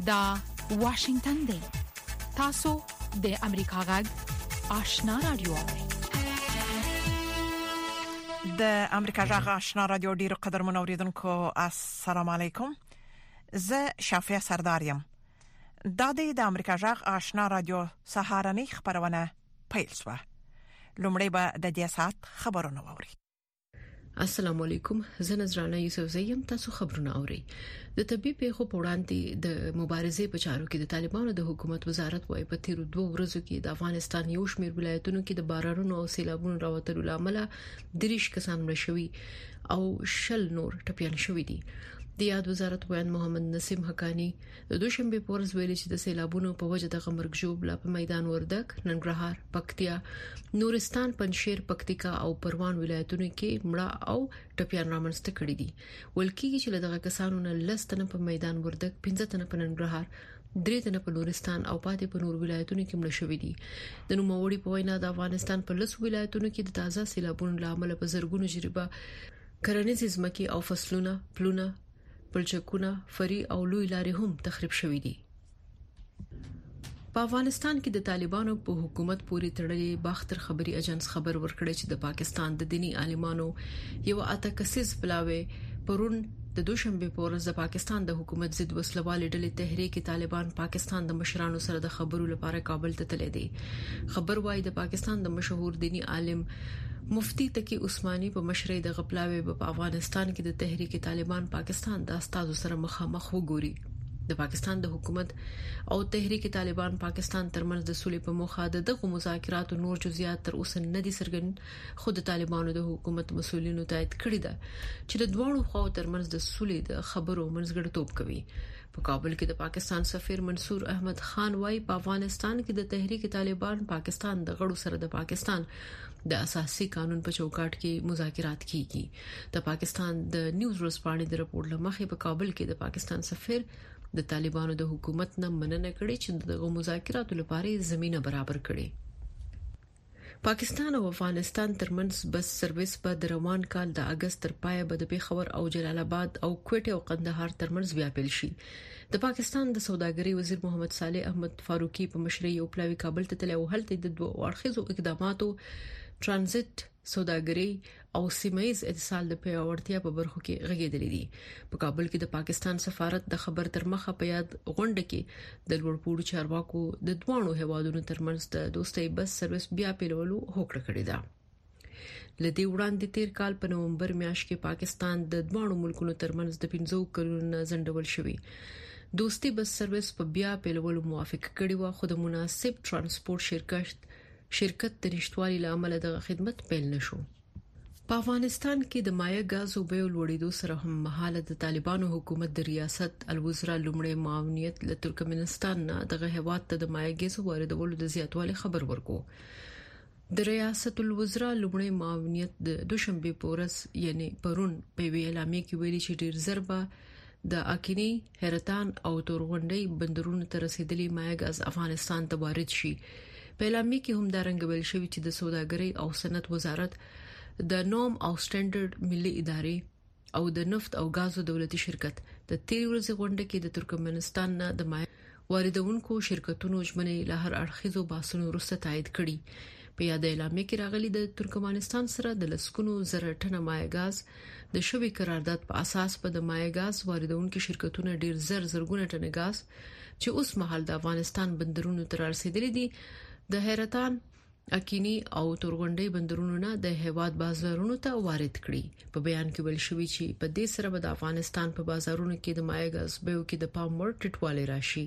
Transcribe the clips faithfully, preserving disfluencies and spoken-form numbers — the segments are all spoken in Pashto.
دا واشنگتن دی. تاسو د امریکا غږ آشنا رادیو. د امریکا غږ آشنا رادیو ډیرو قدر منوریدونکو السلام علیکم. زه شافیا سردارم. دا د امریکا غږ آشنا رادیو سهارنی خبرونه پیل شوه. لومړی به د دې سات خبرونه ووري. السلام علیکم. زه نذرانه یوسف زیم. تاسو خبرونه اورئ. د طبي پیښو په وړاندې د مبارزې په چارو کې د طالبانو د حکومت وزارت وايي په تیرو دوه ورځو کې د افغانستان یو شمېر ولایتونو کې د بارانونو او سیلابونو راوتلو لامل دریش کسان مړ شوي او شل نور ټپيان شوي دي. د یاد وزارت ویان محمد نسیم حقانی د دوشنبه په ورځ ویلي چې د سیلابونو په وجه د غمرګ جوړ لا په میدان وردګ، ننګرهار، پکتیا، نورستان، پنځشیر، پکتیکا او پروان ولایتونو کې مړه او ټپيان رامنځته کړي دي. ولکې چې دغه کسانو نه لستنه په میدان وردګ، پنځه تنه په ننګرهار، درې تنه په نورستان او پاتې په نور ولایتونو کې مړه شوي دي. د نوموړي په وینا د افغانستان په لس ولایتونو کې د تازه سیلابونو لامل په زرګونو جریبه کرنیز ځمکې او فصلونه، پلونه، پلچکونه، فری او لوی لارې هم تخریب شوې دي. په افغانستان کې د طالبانو په حکومت پورې تړلې باختر خبري اجنس خبر ورکړی چې د پاکستان د دینی عالمانو یو اته کسیز بلاوي پرون د دوشنبه په ورځ د پاکستان د حکومت ضد وسلوالې ډلې تحریک طالبان پاکستان د مشرانو سره د خبرو لپاره کابل ته تللی دی. خبر وايي د پاکستان د مشهور دینی عالم مفتی تقی عثماني په مشرۍ د غپلاوي په افغانستان کې د تحریک طالبان پاکستان د استادو سره مخامخ وګوري. د پاکستان د حکومت او تحریک طالبان پاکستان ترمنځ د سولې په موخه د دغه مذاکراتو نور جزئیات تر اوسه نه دي څرګند. خود طالبانو د حکومت مسؤلینو تایید کړی ده چې د دوه خواو ترمنځ د سولې د خبرو منځګړیتوب کوي. په کابل کې د پاکستان سفیر منصور احمد خان وايي په افغانستان کې د تحریک طالبان پاکستان د غړو سره د پاکستان د اساسي قانون په چوکاټ کې مذاکرات کیږي. د پاکستان د نیوز ورځپاڼې د راپور لمخې په کابل کې د پاکستان سفیر د طالبانو د حکومت نه مننه کړې چې دغه مذاکراتو لپاره زمينه برابر کړي. پاکستان او افغانستان ترمنځ بس سرویس په د روان کال د اگست تر پای به د پیښور او جلال آباد او کوټه او قندهار ترمنځ بیا پیل شي. د پاکستان د سوداګرۍ وزیر محمد صالح احمد فاروقي په مشرۍ یو پلاوی کابل ته تللی او هلته د دوه اړخیزو اقداماتو ترانزیت، سوداګرۍ او سیمه‌ییز اتصال د پیاوړتیا په برخو کې غږیدلې دي. په کابل کې د پاکستان سفارت د خبر تر مخه په یاد غونډه کې د لوړپوړو چارواکو د دوه هیوادونو ترمنځ د دوستۍ بس سرویس بیا پیلولو هوکړه کړې ده. لدې وړاندې تیر کال په نومبر میاشت کې پاکستان د دوه ملکونو ترمنځ د پنځو کلونو ځنډول شوی دوستي بس سرویس په بیا پیلولو موافقه کړې و، خو د مناسب ترانسپورت شرکت شرکت د نشټوالي لامل د خدمت پیل نشو. په افغانستان کې د مایع غاز او بیو لوړېدو سره هم مهاله د طالبانو حکومت د ریاست الوزرا لومړی معاونیت له ترکمنستان نه دغه هیواد ته د مایع غاز واردولو د زیاتوالي خبر ورکو. د ریاست الوزرا لومړی معاونیت د دوشنبه په ورځ یعنی پرون په اعلامیه کې ویلي چې ډیر ضربه د اکینی، حیرتان او تورغونډي بندرونو ته رسیدلي مایع غاز افغانستان ته وارد شي. په اعلامیه کې هم دا رنګ ویل شوی چې د سوداګرۍ او صنعت وزارت د نوم او سټانډرډ ملي ادارې او د نفت او غازو دولتي شرکت د تیر ورځې غونډه کې د ترکمنستان نه د مایع واردونکو شرکتونو ژمنې له هر اړخیزو باسنو وروسته تایید کړي. په یاد اعلامیه کې راغلي د ترکمنستان سره د لسکونو زره ټنه مایع غاز د شوی قرارداد په اساس په د مایع غاز واردونکو شرکتونو ډیر زر زرګونه ټنه غاز چې اوس مهال د افغانستان بندرونو ته رسیدلي دي د حیرتان، اکینی او تورغونډي بندرونو نه د هیواد بازارونو ته وارد کړي. په بیان کې ویل شوی چې په دې سره به د افغانستان په بازارونو کې د مایع غاز بیو کې د پام وړ ټیټوالی راشي.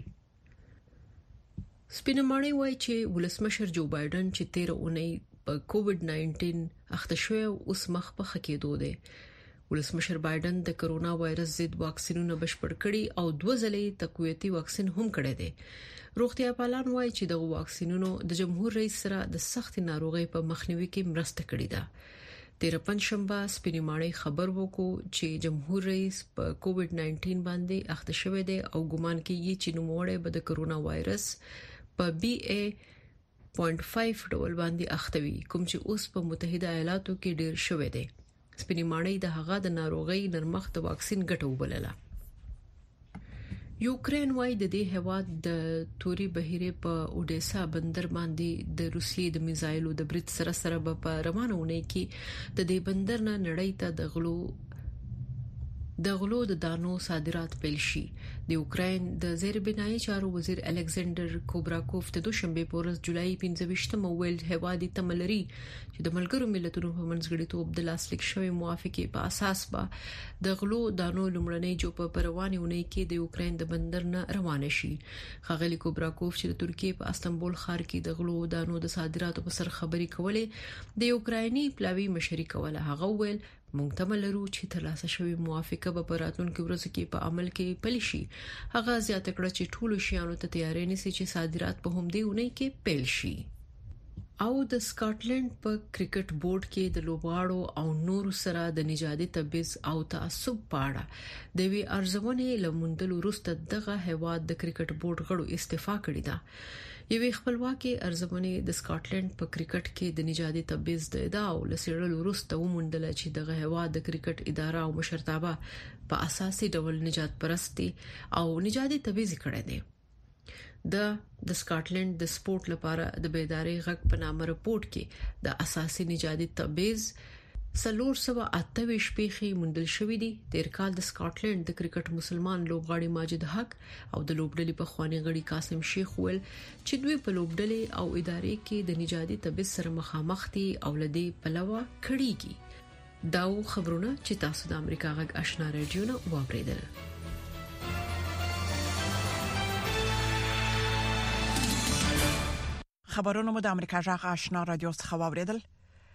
سپینماني وایي چې ولسمشر جو بایدن چې تیر اونۍ په کووډ ناینټین اخته شوی اوس مخ په خکېدو دی. ولسمشر بایدن د کرونا وایرس ضد واکسینونه بشپړ کړي او دوه ځلې تقویتي واکسین هم کړی دی. روغتیا پالان وایي چې د واکسینونو د جمهور رئیس سره د سخت ناروغي په مخنیوي کې مرسته کړې ده. تیر پنځشنبه سپینماني خبر وکړو چې جمهور رئیس په کووډ ناینټین باندې اخته شوی دی او ګومان کوي چې نوموړی به د کرونا وایرس په بي اي پنځه ډول باندې اختوي کوم چې اوس په متحده ایالاتو کې ډیر شوی دی. سپینماني د هغه د ناروغي نرمښت واکسین ګټه وبلله. یوکرين وايي د دې هواد د توري بهيره په اوديسا بندر باندې د روسیې د میزایلو د برید سره سره په روانونه کې د دې بندر نه نړۍ ته د غلو د غلو د دانو صادرات پیل شي. د یوکرين د زیربنایي چارو وزیر الکساندر کوبراکوف د دوشنبه په ورځ جولای پنځه ویل هوادي تملري چې د ملګرو ملتونو په منځګړیتوب د لاسلیک شوی موافقه په اساس به د غلو دانو لومړنۍ جو په پروانونه کې د یوکرين د بندر نه روانه شي. خغلی کوبراکوف چې د ترکیه په استنبول ښار کې د غلو دانو د صادراتو په سر خبري کولې د یوکرایني پلاوی مشري کوله. هغه ویل مونږ ته ملرو چې ترلاسه شوی موافقه به په راتلونکو ورځو کې په عمل کې پلي شي. هغه زیاته کړه چې ټولو شیانو ته تیاری نيسي چې صادرات په همدې ونې کې پیل شي. او د سکاټلند په کرکټ بورډ کې د لوبغاړو او نور سره د نژادي تبعیض او تعصب پاړه د وی ارزونه لمندل وروسته دغه هواد د کرکټ بورډ غړو استعفا کړې ده. یوه خپلواکي ارزونه د سکاټلند په کرکټ کې د نژادي تبعیض د ادعاو لسیړل وروسته وموندل چې دغه هواد د کرکټ اداره او مشرتابه په اساسي ډول نجات پرستی او نژادي تبعیض کړی دی. د د سکاټلند د سپورت لپاره د بیداری غږ په نامه رپورت کې د اساسي نژادي تبعیض سلور سوا اتویش پیخي مندل شوې دي. تیر کال د سکاټلند د کرکټ مسلمان لوبغاړي ماجد حق او د لوبډلې په خواني غړي قاسم شیخ ول چې دوی په لوبډلې او ادارې کې د نژادي تبعیض سره مخامخ دي او لدی پلوه کړيږي. دا خبرونه چې تاسو د امریکا غږ آشنا رادیو نه واوریدل. خبرونه مو د امریکا غږ آشنا رادیو څخه واوریدل.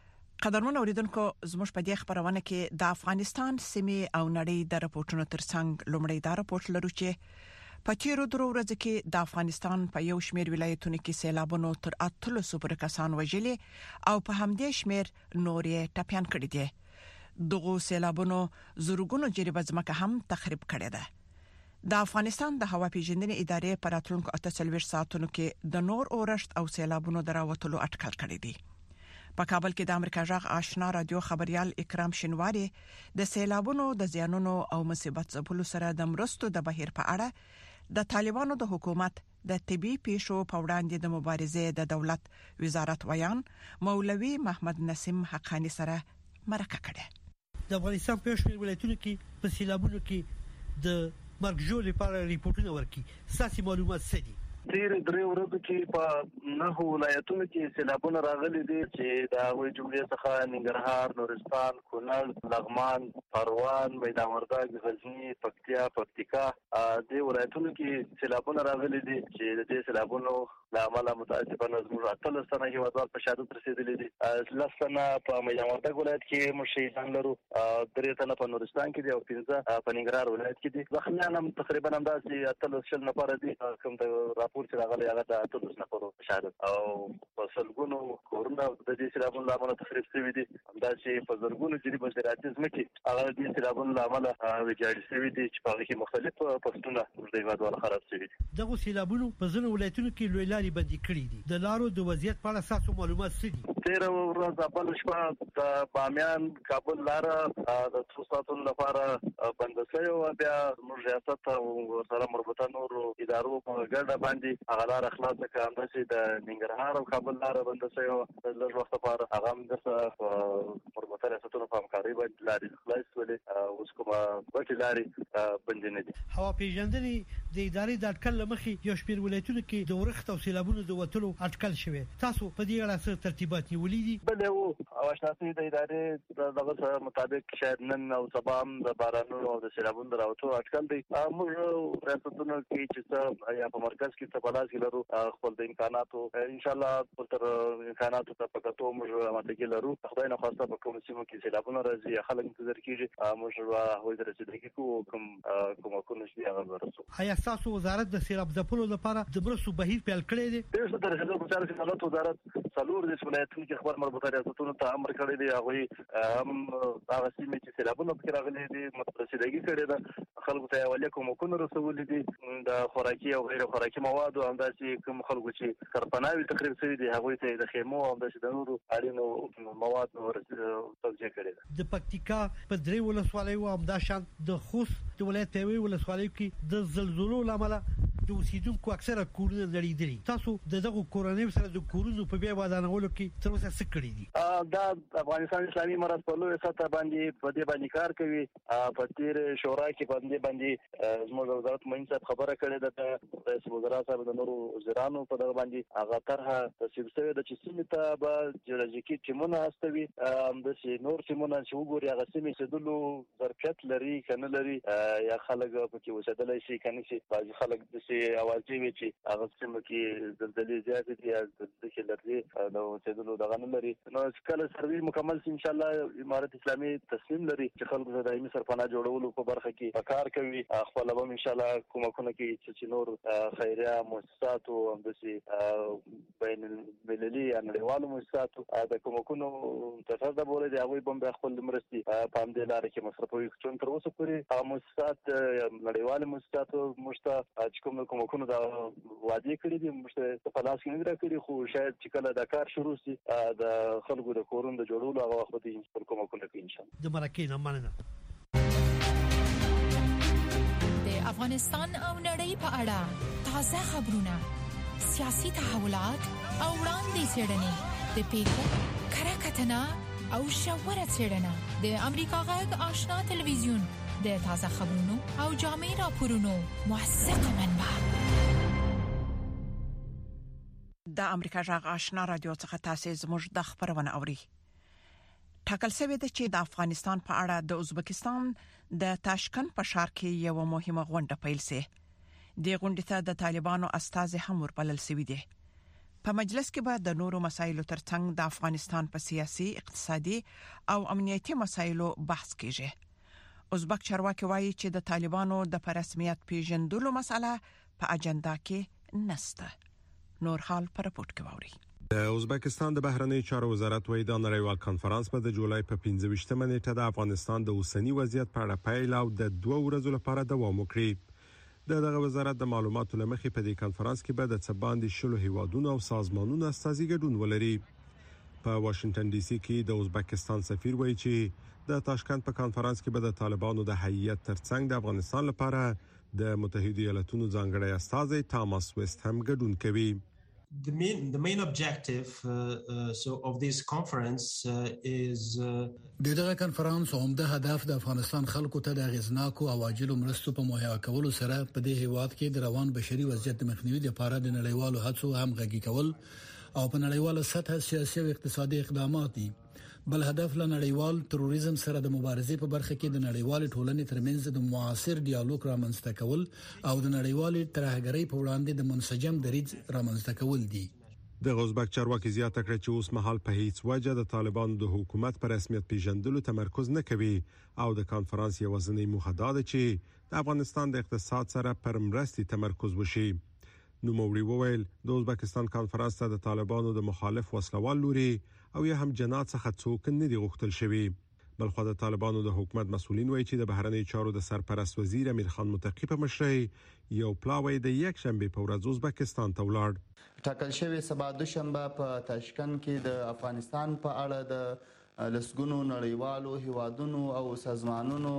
قدرمن اوریدونکو زموږ په دې خبرونه کې د افغانستان سیمې او نړۍ د راپورټونو ترڅنګ لومړی دا راپورټ لرو چې په تیرو درو ورځو کې د افغانستان په یو شمېر ولایتونو کې سیلابونو تر اتلسو پورې کسان وژلي او په همدې شمېر نورې ټپيان کړي دي. دغه سیلابونو زورګونو جریبه ځمکه هم تخریب کړې ده. د افغانستان د هوا پیژندنې ادارې په راتلونکو اته څلوېښت ساعتونو کې د نور اورښت او سیلابونو دراوتلو اټکل کړی دی. په کابل کې د امریکا غږ آشنا رادیو خبريال اکرام شینواری د سیلابونو د زیانونو او مصیبت ځپلو سره د مرستو د بهیر په اړه د طالبانو د حکومت د طبي پیښو په وړاندې د مبارزې د دولت وزارت ویان مولوي محمد نسیم حقانی سره مرکه کړه. د افغانستان په شمول ولایتونو کې په سیلابونو کې د مرګ جوړ لپاره ریپورتونه ورکړي. ساسي معلومات څه دي؟ تیر درې ورځې کې په نهو ولایتونو کې سیلابونه راغلي دي چې د هغوی جملې څخه ننګرهار، نورستان، کونړ، لغمان، پروان، میدان وردګ، غزنی، پکتیا، پکتیکا د ولایتونو کې سیلابونه راغلي دي چې د دې سیلابونو له امله متاسفانه زموږ اتلس تنه هیوادوال په شهادت رسیدلي دي. لس تنه په میدان وردګ ولایت کې موږ شهیدان لرو، درې تنه په نورستان کې دي او پنځه په ننګرهار ولایت کې دي. زخمیان هم تقریبا همداسې اتلس شل نفره دي. کوم د راپور چې راغلی هغه د اتلس نفرو په شهادت او په سلګونو کورونه د دې سیلابونو له امله تخریب شوي دي. همداسې په زرګونو جریبه زراعتي ځمکې هغه د دې سیلابونو له امله ویجاړې شوي دي چې په هغې کې مختلف فصلونه د هیوادوالو خراب شوي دي. دغو سیلابونو په ځینو ولایتونو کې لوی لارې بندي کړي دي. د لارو د وضعیت په اړه ستاسو معلومات څه دي؟ تیره ورځ بله شپه د بامیان کابل لاره د څو ساعتونو لپاره بنده شوې وه. بیا زموږ ریاست او ورسره مربوطه نورو ادارو په ګډه باندې هغه لاره خلاصه کړه. همداسې د ننګرهار او کابل لاره بنده شوې وه د لږ وخت لپاره. هغه همداسې په مربوطه ریاستونو په همکارۍ باندې لارې خلاصې شولې. اوس کومه غټې لارې بندې نه دي. هوا پیژندنې د ادارې د اټکل له مخې یو شمېر ولایتونو کې د ورښت او سیلابونو د وتلو اټکل شوی. تاسو په دې اړه څه ترتیبات نیولي دي؟ بلې وو او اشناسي د ادارې د دغه سره مطابق شاید نن او سبا هم د بارانونو او د سیلابونو د راوتلو اټکل دی. موږ ریاستونو کې چې څه یا په مرکز کې څه په لاس کې لرو خپل د امکاناتو انشاءالله تر امکاناتو ته په کتو موږ امادګي لرو. خدای نه خواسته په کومو سیمو کې سیلابونه راځي یا خلک انتظار کېږي موږ به هغوی ته رسېدګي کوو کوم کومکونه چې دي هغه به رسو. آیا ستاسو وزارت د سیلاب ځپلو لپاره د مرستو بهیر پیل کړی دی؟ ډېر څه د رسېدو په چارو کې دولت وزارت څلور دېرش ولایتونو کې خپل مربوطه ریاستونو ته امر کړی دی. هغوی هم هغه سیمې چې سیلابونه پکې راغلي دي رسېدګي کړې ده. خلکو ته اولیا کومکونه رسولي دي د خوراکي او غیر خوراکي موادو. همداسې کوم خلکو چې سرپناوي تقریب شوي دي هغوی ته د خیمو او همداسې د نورو اړینو موادو توجیه کړې ده. د د پکتیکا په درې ولسوالیو او همداشان د خوست د ولایت په یوې ولسوالیو کې د زلزلو لامل د اوسیدونکو اکثره کورونه نړیدلي. تاسو د دغه کورونو سره د کورونو په بیا ودانولو کې تر اوسه څه کړی دي؟ دا افغانستان اسلامي مرکز په لوی سطح باندې په دې باندې کار کوي. په تیر شورا کې باندې باندې زموږ وزارت مهین صاحب خبره کړې ده د رئیس وزرا صاحب د نورو وزیرانو په دغه باندې هغه طرحه تصویب شوې ده چې سیمه ته به جیولوژیکي ټیمونه استوي، د سي نور ټیمونه چې وګوري هغه سیمه سدلو ظرفیت لري کنه لري یا خلک پکې وسدلای شي کنه شي. بعضي خلک د اوازې وی چې هغه سیمه کې زلزلې زیات دي یا د کې لري نو سدلو دغه نه لري. نو کله سروي مکمل ان شاء الله امارت اسلامي تصمیم لري چې خلکو ته دایمي سرپناه جوړولو په برخه کې کار کوي. خپل به ان شاء الله کومکونه کوي چې نور خیریه مؤسسات او همدسي بین المللي نړیوالو مؤسساتو د کومکونو تفاضل بوله دی هغه به خپل مرستي په همدې لار کې مصرفوي. چون تر اوسه پورې مؤسسات نړیوالو مؤسساتو مشته چې کوم کومکونه دا وعده کړې دي مشته په لاس کې نه راکړي، خو شاید چې کله دا کار شروع شي د خلکو د کورونو د جوړولو هغه وخت دې کومکونه کوي ان شاء الله. د مرکې نه مننه. د افغانستان او نړۍ په اړه تازه خبرونه، سیاسي تحولات او وړاندې څرګندې د پیښو کره کتنه او شاوره څرګندنه د امریکا غږ آشنا ټلویزیون د تازه خبرونو او جامع راپورونو موثقه منبع. د امریکا غږ آشنا رادیو څخه تاسو زموږ د خبرونه اوري. ټاکل شوی دی چې د افغانستان په اړه د ازبکستان د تاشکند په ښار کې یو مهمه غونډه پیل شي. د غونډې ته د طالبانو استازي هم وربلل شوی دي. په مجلس کې به د نورو مسایلو ترڅنګ د افغانستان په سیاسي، اقتصادي او امنیتي مسایلو بحث کیږي. ازبک چارواکي وایي چې د طالبانو د رسمیت پیژندلو مسله په اجنډا کې نشته. نور حال پر رپورت کې ووري. د ازبکستان د بهرنی چارو وزارت وایي د نړیوال کانفرنس په د جولای په پنځه ویشتمه نیټه د افغانستان د اوسنی وضعیت په اړه پیل او د دوه ورځو لپاره دوام وکړي. د دغه وزارت د معلوماتو لمخې په دې کانفرنس کې به د څباندې شلو هیوادونو او سازمانونو استازي ګډون ولري. په واشنگټن ډي سي کې د ازبکستان سفیر وایي چې د تاشکند په کانفرنس کې به د طالبانو د هیئت ترڅنګ د افغانستان لپاره د متحده ایالاتونو ځانګړی استازی تاماس ویست هم ګډون کوي. The main the main objective uh, uh, so of this conference uh, is دغه کانفرنس عمده هدف د افغانستان خلکو ته د غزناکو او عاجلو مرستو په مهیا کولو سره په دې هیواد کې د روان بشري وضعیت مخنیوي لپاره د نړیوالو هڅو همغږي کول او په نړیواله سطح سیاسي او اقتصادي اقدامات دي. بل هدف له نړیوال تروریزم سره د مبارزې په برخه کې د نړیوال ټولنې ترمنځ د معاصر ډیالوګ رامنځته کول او د نړیوال ترهګرۍ په وړاندې د منسجم دریځ رامنځته کول دي. د ازبک چارواکي زیاته کړې چې اوس مهال په هیڅ وجه د طالبانو د حکومت پر رسمیت پیژندلو تمرکز نه کوي او د کانفرنس یوازینی موخه دا ده چې د افغانستان د اقتصاد سره پر مرستې تمرکز وشي. نو موري وویل د ازبکستان کانفرنس ته د طالبانو د مخالف وسلوال لوري او یا هم جنات څخه څوک نه دی غوښتل شوی. بلخو د طالبانو د حکومت مسؤلین وایي چې د بهرنی چارو د سرپرست وزیر امیر خان متقی په مشرۍ یو پلاوی د یک شنبه په ورځ ازبکستان ته ولاړ. ټاکل شوی سبا دوشنبه په تاشکند کې د افغانستان په اړه د لسګونو نړیوالو هیوادونو او سازمانونو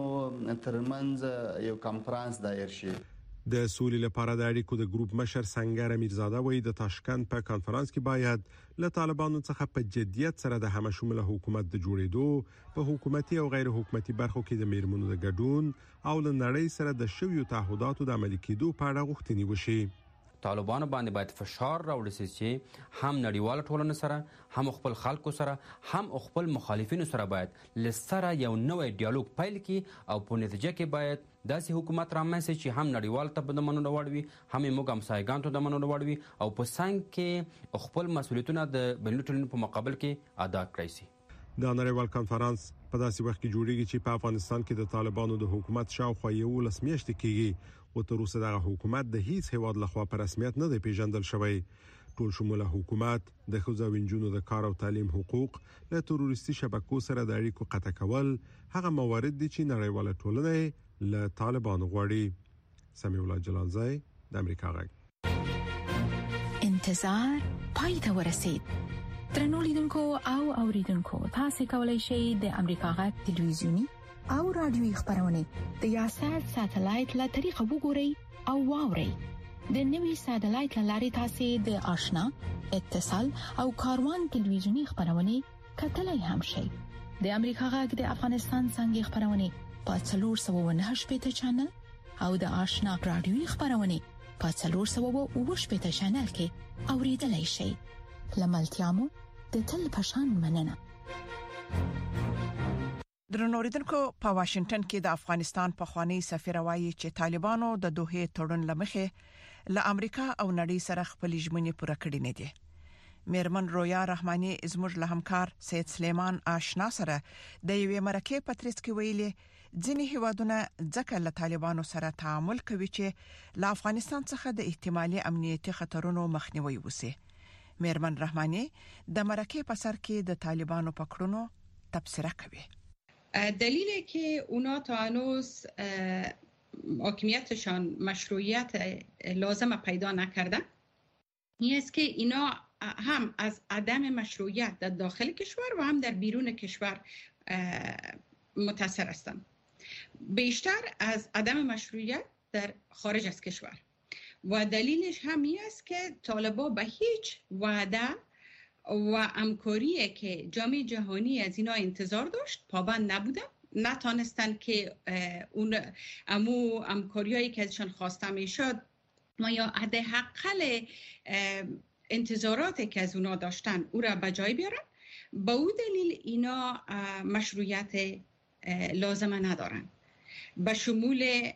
ترمنځ یو کانفرنس دایر شي. د سولې لپاره د اړیکو د ګروپ مشر سنگر امیرزاده وایي د تاشکند په کانفرنس کې باید له طالبانو څخه په جدیت سره د همشموله حکومت د جوړېدو په حکومتي او غیر حکومتي برخو کې د میرمنو د ګډون او له نړۍ سره د شویو تعهداتو د عملي کېدو په اړه غوښتنې وشي. طالبانو باندې باید فشار راوړل شي چې هم نړیوال ټولنه سره هم خپل خلکو سره هم خپل مخالفینو سره باید لسره یو نوې ډیالوګ پیل کړي او په نتیجه کې باید داسې حکومت رامنځته چې هم نړیوال ته د منلو وړ وي هم موږ همسایګانو ته د منلو وړ وي او په څنګ کې خپل مسؤلیتونه د بین المللي په مقابل کې ادا کړی شي. د نړیوال کانفرنس په داسې وخت کې جوړیږي چې په افغانستان کې د طالبانو د حکومت شاوخوا یو لس میاشتې کېږي او تر اوسه دغه حکومت د هیڅ هیواد لخوا په رسمیت نه دی پیژندل شوی. ټول شموله حکومت د ښځو او نجونو د کار او تعلیم حقوق له تروریستي شبکو سره د اړیکو قطع کول هغه موارد دي چې نړیواله ټولنه له طالبانو غواړي. سمیع الله جلالزای د امریکا غږ. انتظار پای ته ورسید. ترنو لیدونکو او اوریدونکو تاسو کولی شئ د امریکا غږ ټلویزیونی او رادیوي خبرونه د یاشر ساتلایت له طریقو وګورئ او واورئ. د نوي ساتلایت لارې تاسو د آشنا اتصال او کاروان ټلویزیونی خبرونه کتلای هم شئ. د امریکا غږ د افغانستان څنګه خبرونه په څلور سوه او نهه شپږ چینل او د آشنا رادیوي خبرونه په څلور سوه او اووه شپږ چینل کې اوریدلای شئ. لملتيامو د تل پشان مننه. درنوریدونکو په واشنگټن کې د افغانستان په خواني سفیر وایي چې طالبانو د دوه تړون لمخې له امریکا او نړۍ سره خپل ژمنې پوره کړې نه دي. میرمن رویا رحماني زموږ له همکار سید سلیمان آشنا سره د یوې مرکه پتریس کې ویلي ځینې هیوادونه ځکه له طالبانو سره تعامل کوي چې له افغانستان څخه د احتمالي امنیتي خطرونو مخنیوي وسی. میرمن رحمانی د مرکه په سر کې د طالبانو په کړنو تبصره کوي. دلیلی که اونا تا هنوز حاکمیتشان مشروعیت لازم پیدا نکردن این است که اینا هم از عدم مشروعیت در داخل کشور و هم در بیرون کشور متاثر هستند. بیشتر از عدم مشروعیت در خارج از کشور. و دلیلش هم این است که طالبان به هیچ وعده و همکاری که جامعه جهانی از اینا انتظار داشت پابند نبودن، نتانستن که اون امو همکاریایی که ازشان خواسته میشد ما یا حداقل انتظاراتی که از اونا داشتن او را به جای بیارن. به اون دلیل اینا مشروعیت لازمه ندارن. به شمول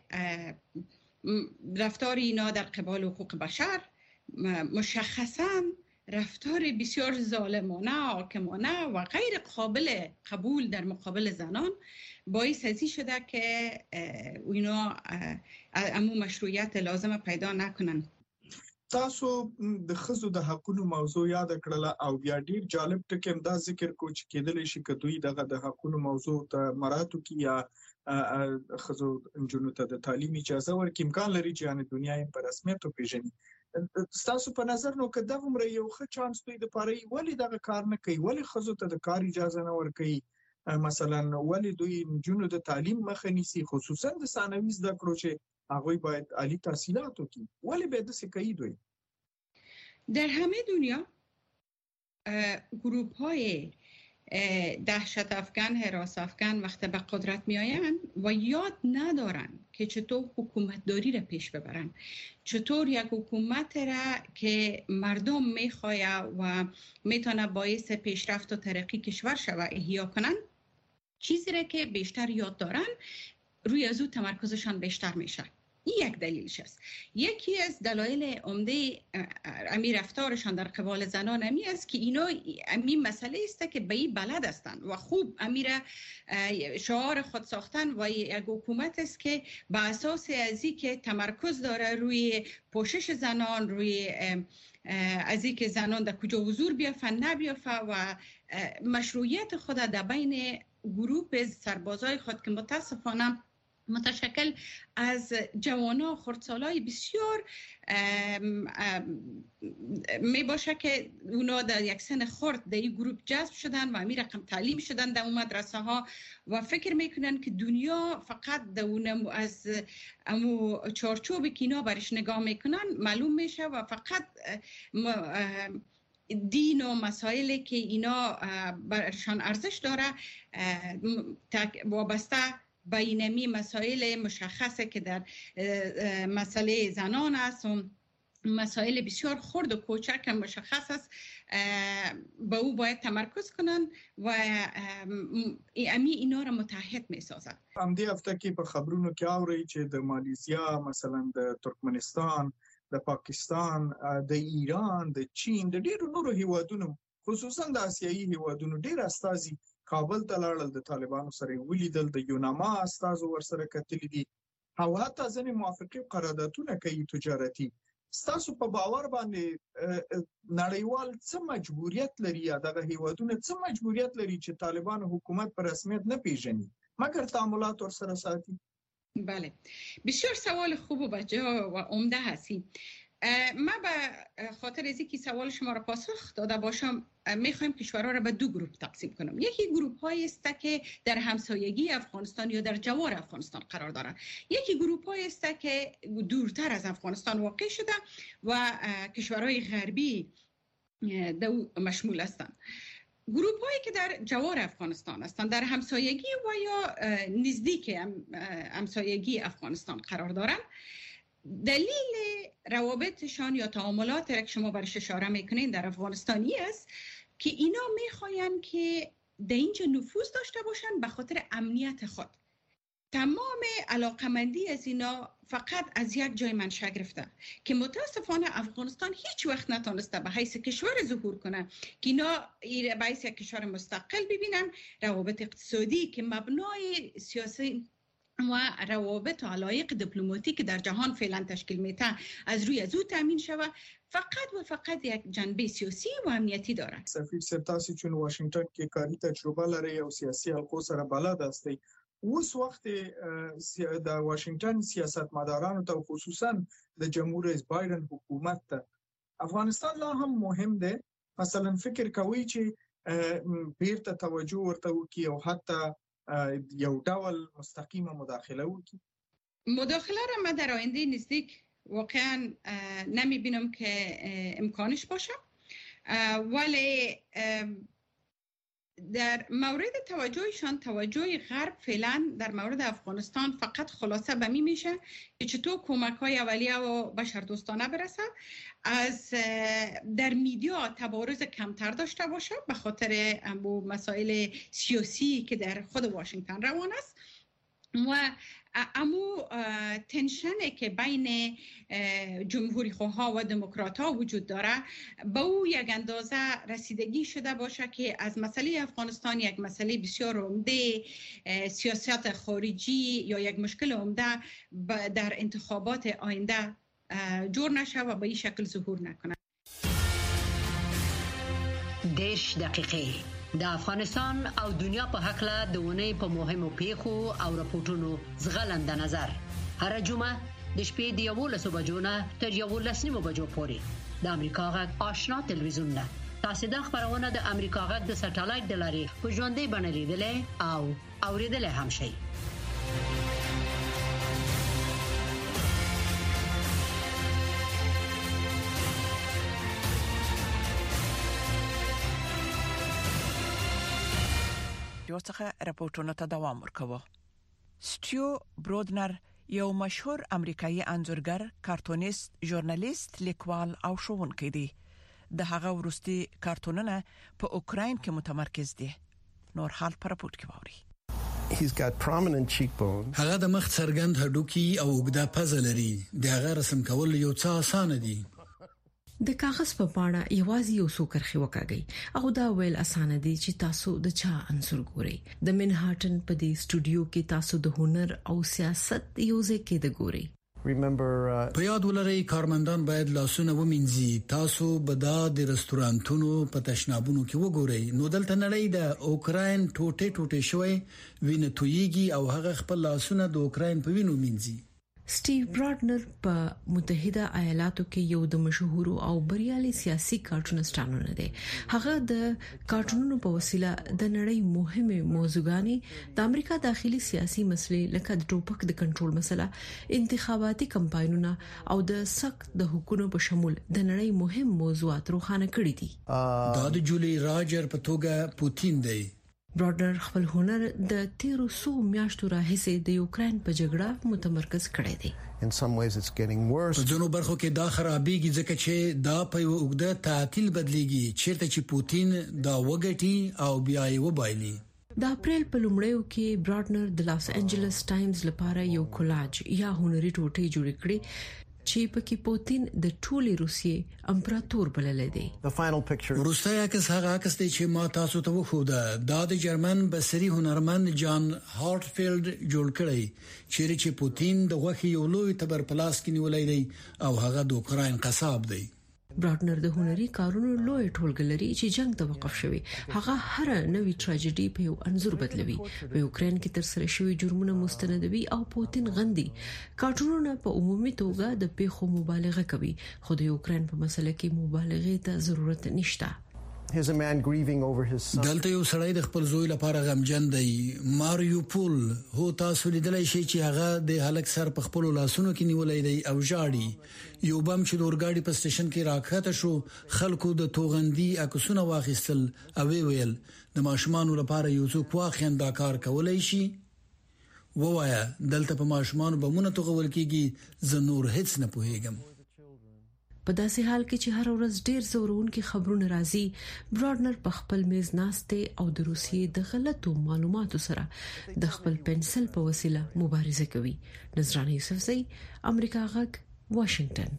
رفتار اینا در قبال حقوق بشر، مشخصاً رفتار بسیار ظالمانه، حاکمانه و غیر قابل قبول در مقابل زنان باعث ازی شده که اینا امو مشروعیت لازم پیدا نکنن. تاسو د خزو د حقونو موضوع یاد کړل او بیا ډیر جالب ټکی هم دا ذکر کو چې کېدل شي که دوی دغه د حقونو موضوع ته مراتو کې یا خزو انجونو ته د تعلیم اجازه ورکړي امکان لري چې ان دنیا یې په رسمیت وپیژني. تاسو په نظر نو که دغه عمر یو ښه چانس دوی د پاره ولی دغه کار نه کوي، ولی خزو ته د کار اجازه نه ورکړي، مثلا ولی دوی انجونو د تعلیم مخه نیسي، خصوصا د ثانوي زده کړو چې هغه باید عالی تحصیلات وکړي، ولی به د څه کوي دوی؟ در همه دنیا گروپ های دهشت افکن، هراس افکن وقتی به قدرت می آیند و یاد ندارن که چطور حکومتداری را پیش ببرن، چطور یک حکومت را که مردم می خواهد و می تونه باعث پیشرفت و ترقی کشور شود احیا کنن. چیزی را که بیشتر یاد دارن روی از او تمرکزشان بیشتر میشه. این یک دلیلش است. یکی از دلایل عمده امی رفتارشان در قبال زنان امی است که اینا امی مسئله است که به این بلد هستند و خوب امی را شعار خود ساختن و یک حکومت است که به اساس ازی که تمرکز داره روی پوشش زنان، روی ازی که زنان در کجا حضور بیافن نبیافه و مشروعیت خود در بین گروه سربازای خود که متاسفانه متشکل از جوانان خردسالای بسیار می باشه که اونا در یک سن خرد در این گروه جذب شدن و امی رقم تعلیم شدن در اون مدرسه ها و فکر میکنن که دنیا فقط در اون از امو چارچوبی که اینا برش نگاه میکنن معلوم میشه و فقط دین و مسائلی که اینا برشان ارزش داره وابسته بینمی مسائل مشخصه که در مسئله زنان است و مسائل بسیار خرد و کوچک مشخص است به او باید تمرکز کنن و امی اینا را متحد می سازد. هم دی هفته کې په خبرونو کې اوري چې د مالیزیا، مثلا د ترکمنستان، د پاکستان، د ایران، د چین، د ډیرو نورو هیوادونو خصوصا د آسیایي هیوادونو ډیر استازي کابل ته لاړل، د طالبانو سره ولیدل، د یوناما استازو ورسره کتلي دي او حتی ځینې موافقې قراردادونه کوي تجارتي. ستاسو په باور باندې نړیوال څه مجبوریت لري یا دغه هیوادونه څه مجبوریت لري چې طالبان حکومت په رسمیت نه پیژني مګر تعاملات ورسره ساتي؟ بله، بسیار سوال خوب و بجا و عمده هستی. ما به خاطر از اینکه سوال شما را پاسخ داده باشم میخوایم کشورها را به دو گروه تقسیم کنم. یکی گروه هایی است که در همسایگی افغانستان یا در جوار افغانستان قرار دارند. یکی گروه هایی است که دورتر از افغانستان واقع شده و کشورهای غربی دو مشمول هستند. گروه هایی که در جوار افغانستان هستند، در همسایگی و یا نزدیک همسایگی افغانستان قرار دارند، دلیل روابطشان یا تعاملات را که شما برش اشاره میکنین در افغانستانی است که اینا میخواین که در اینجا نفوذ داشته باشن به خاطر امنیت خود. تمام علاقمندی از اینا فقط از یک جای منشأ گرفته که متاسفانه افغانستان هیچ وقت نتونسته به حیث کشور ظهور کنه که اینا به حیث یک کشور مستقل ببینن، روابط اقتصادی که مبنای سیاسی و روابط و علایق دیپلماتیک در جهان فعلا تشکیل میده از روی از او تامین شود، فقط و فقط یک جنبه سیاسی و امنیتی داره. سفیر سرتاسی چون واشنگتن که کاری تجربه لري او سیاسی حلقو سره بلد هستی، اوس وخت د واشنگتن سیاستمدارانو ته خصوصا د جمهور رئیس بایدن حکومت ته افغانستان لا هم مهم ده. مثلا فکر کوي چې بیرته توجه ورته وکي او حتی یو ډول مستقیمه مداخله وکي. مداخله را من در آینده نزدیک واقعا نمی بینم که امکانش باشه، ولی در مورد توجهشان توجه غرب فعلا در مورد افغانستان فقط خلاصه به می میشه که چطور کمک های اولیه و بشردوستانه برسه، از در میدیا تبارز کمتر داشته باشه به خاطر مسائل سیاسی که در خود واشنگتن روان است و امو تنشنه که بین جمهوری خواه و دموکرات ها وجود داره به او یک اندازه رسیدگی شده باشه که از مسئله افغانستان یک مسئله بسیار عمده سیاست خارجی یا یک مشکل عمده در انتخابات آینده جور نشه و به این شکل ظهور نکنه. دیش دقیقه د افغانستان او دنیا په حقله د ونې په مهمو پیښو او راپورټونو زغلند نظر هر جمعه د شپې د یولسو بجو نه تر یولس نیمو بجو پورې د امریکا غږ آشنا تلویزیون نه تاسو د خبرونه د امریکا غږ د سټلایټ د لارې په ژوندۍ بڼه لیدلې او اوریدلې هم شئ. یو څخه راپورټونه ته دوام ورکوه. سټیو برودنر یو مشهور امریکایي انځورګر، کارټونیست، ژورنالیست، لیکوال او ښوونکی دی. د هغه ورستي کارټونونه په اوکراین کې متمرکز دي. نور حال پر راپورټ کې ووري. He's got prominent cheekbones. هغه د مخ څرګند هډوکي او اوږده پزه لري. د هغه رسم کول یو څه اسانه دي. د کاغذ په پاڼه یوازې یو څو کرښې وکاږئ او دا ویل اسانه دي چې تاسو د چا انصر ګورئ. د منهاټن په دې سټوډیو کې تاسو د هنر او سیاست یو ځای کې د ګورئ. په یاد ولرئ کارمندان باید لاسونه ومینځي. تاسو به دا د رستورانتونو په تشنابونو کې وګورئ. نو دلته نړۍ د اوکراین ټوټه ټوټه شوی وینې تویږي او هغه خپل لاسونه د اوکراین په وینو مینځي. سټیو برادنر په متحده ایالاتو کې یو د مشهور او بریالي سیاسي کارټونستانو نه دی. هغه د کارټونونو په وسیله د نړۍ مهمه موضوعګانې د امریکا داخلي سیاسي مسلې لکه د ټوپک د کنټرول مسله، انتخاباتي کمپاینونه او د سخت د حکومت په شمول د نړۍ مهم موضوعات روښانه کړي دي. دا د جولي راجر په توګه پوتین دی. برادنر خپل هنر د تیرو سو میاشتو راهیسې د یوکرين په جګړه متمرکز کړی دی. In some ways it's getting worse. په ځینو برخو کې دا خرابېږي ځکه چې دا په یو وګړه تعطیل بدليږي چیرته چې پوتین دا وګټي او بیا یې وبایلي. د اپریل په لومړیو کې برادنر د لاس انجلس ټایمز لپاره یو کولاج یا هنري ټوټه جوړ کړې چې پکې پوتین د ټولي روسیې امپراتور بلل دی. روسیا عکس هغه عکس دی چې ما تاسو ته وښوده. دا د جرمن بصري هنرمند جان هارټفیلد جوړ کړی چې چې پوتین د غوښې یو لوی تبر پلاس کې نیولای دی او هغه د اوکراین قصاب دی. براډنر د هنري کارونو لوی ټولګه لري چې جنگ توقف شوی هغه هر نوې تراژیدي په یو انزور بدلوي په یوکرين کې تر سره شوی جرمونه مستندوي او پوتین غندي کارټونونه په عمومي توګه د پیښو مبالغه کوي خو د یوکرين په مسله کې مبالغه ته ضرورت نشته. دلته یو سړی د خپل زوی لپاره غمجن دی ماریوپول هو تاسو لیدلای شئ چې هغه د هلک سر په خپل لاسونو کې نیولای دی او ژاړي یو بم چې د اورګاډي په سټیشن کې راکته شو خلکو د توغندي عکسونه واخیستل او ویل د ماشومان لپاره یو څوک واخیاً دا کار کولای شي ووایا دلته په ماشومان بمونه توغول کېږي زه نور هیڅ نه پوهیږم. په داسې حال کې چې هر ورځ ډیر زورونکي خبرونه راځي براډنر په خپل میز ناشته او د روسیې د غلطو معلوماتو سره د خپل پنسل په وسیله مبارزه کوي. نظرانه یوسفزئی امریکا غږ واشنگټن.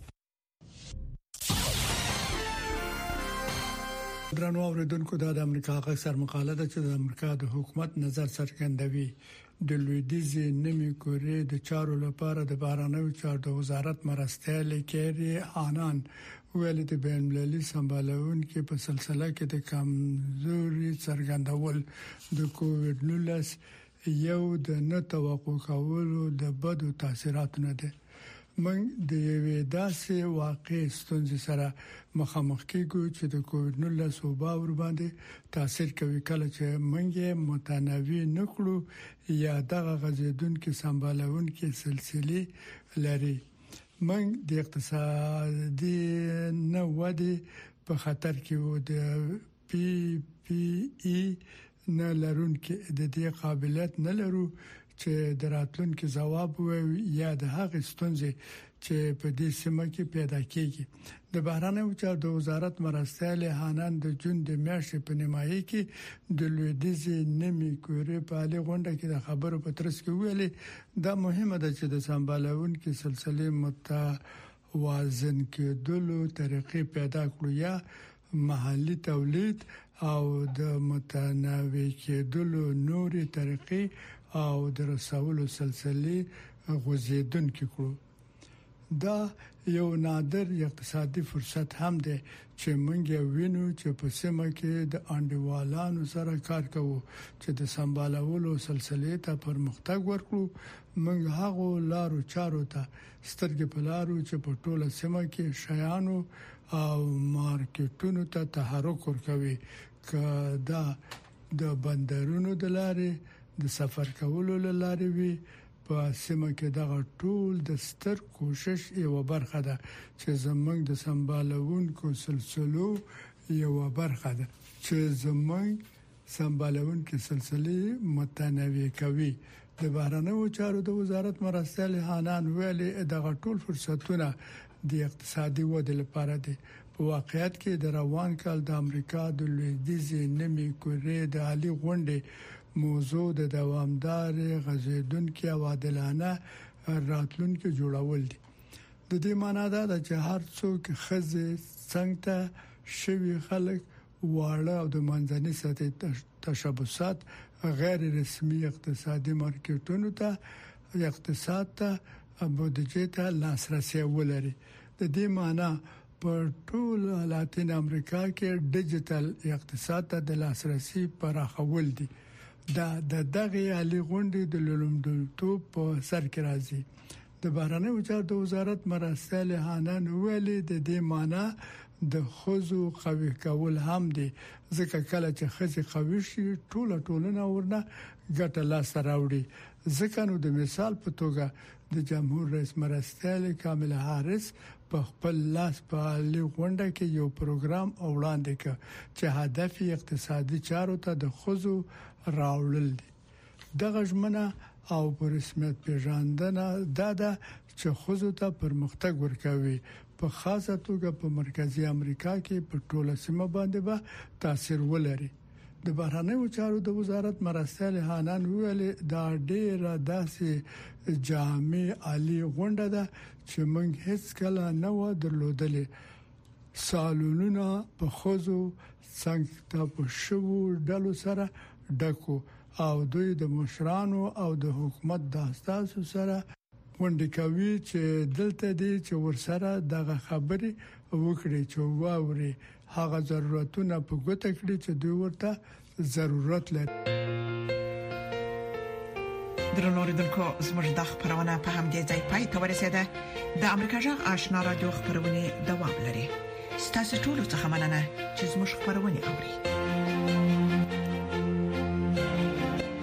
درنو اوریدونکو د امریکا غږ سر مقاله ده چې د امریکا د حکومت نظر څرګندوي د لویدیځ نیمه کوریا د چارو لپاره د بهرنیو چارو د وزارت مرستیال کېری هانان ویل د بین المللي سمبالون کې په سلسله کې د کمزوري څرګندول د کووډ نولس یو د نه توقع کولو د بدو تاثیراتو نه ده. من د یوې داسې واقع ستونزې سره مخامخ کېږو چې د کووډ نولس وبا ور باندې تاثیر کوي کله چې منګه متنوع نکړو یا دغه غزیدونکو سمبالونکو سلسله لري. من د اقتصادي نه ودی په خطر کې وو د پی پی ای نه لرونکو د دې قابلیت نه لرو چې دراتلونکو جواب وي یا د هغه ستونزې چې په دې سیمه کې پیدا کیږي. د بهرنیو چارو د وزارت مرستیال هانان د جون د میاشتې په نیمایي کې د لویدیځ نیمه کوریا په اړه غونډه کې د خبرو په ترڅ کې ویلي دا مهمه ده چې د سمبالونکو سلسله متوازن کېدلو طریقې پیدا کړو یا محلي تولید او د متنوع کېدلو نوري طریقې او د رسولو سلسله غوځیدونکو کړو. دا یو نادر اقتصادي فرصت هم دی چې موږ وینو چې په سیمه کې د انډیوالانو سره کار کوو چې د سمبالولو سلسله ته پرمختګ ورکړو. موږ هغه لارو چارو ته سترګې په لارو چې په ټوله سیمه کې شیانو او مارکیټونو ته تحرک ورکوي کدا د بندرونو د لارې د سفر کولو لارې وي په سیمه کې دغه ټول د ستر کوشش یو برخه ده چې زمونږ د سمبالونکو سلسلو یو برخه ده چې زمونږ سمبالونکو سلسله متنوع کوي. د بهرنیو چارو د وزارت مرستیال هانان ویلي دغه ټول فرصتونه د اقتصادي ودې لپاره دي. په واقعیت کې د روان کال د امریکا د لویدیځ نیمه کوریا د عالی غونډې موضوع د دوامدار غزیدونکو او عادلانه راتلونکو جوړول دي. د دې معنی دا ده چې هر څوک خزه څنګه شوی خلک واړه او د منځني سطحې تشبثات غیر رسمي اقتصادي مارکیټونو ته اقتصاد ته بودجه ته لاسرسي ولري. د دې معنی په ټول لاتین امریکا کې ډیجیټل اقتصاد ته د لاسرسي پراخول دي. دا د دغه عالی غونډې د لومړیتوب په سر کې راځي. د بهرنیو چارو د وزارت مرستیال هانان ویلي د دې معنی د خزو قوي کول هم دي ځکه کله چې خزي قوي شي ټوله ټولنه ورنه ګټه لاس راوړي. ځکه نو د مثال په توګه د جمهور رئیس مرستیال کاملا هاریس په خپل لاس په عالی غونډه کې یو پروګرام وړاندې کړ چې هدف اقتصادي چارو ته د خزو راوړل دي. دغه ژمنه او په رسمیت پیژندنه دا ده چې خزو ته پرمختګ ورکوي په خاصه توګه په مرکزی امریکا کې په ټوله سیمه باندې به تاثیر ولري. د بهرنیو چارو د وزارت مرستیال هانان ویلي دا ډیره داسې جامع عالی غونډه ده چې موږ هیڅ کله نه و درلودلې. سالونونه په خزو څنګه په شوو ډلو سره ډکو او دوی د مشرانو او د حکومت د اساسو سره ونډه کوي چې دلته دي چې ورسره دغه خبرې وکړي چې واوري هغه ضرورتونه په ګوته کړي چې دوی ورته ضرورت لري. درنو اوریدونکو زموږ د خبرونه په همدې ځای پای ته ورسیده. د امریکا جغ آشنا رادیو خبرونه دوام لري. ستاسو ټول څه مننه چې زموږ خبرونه اوري.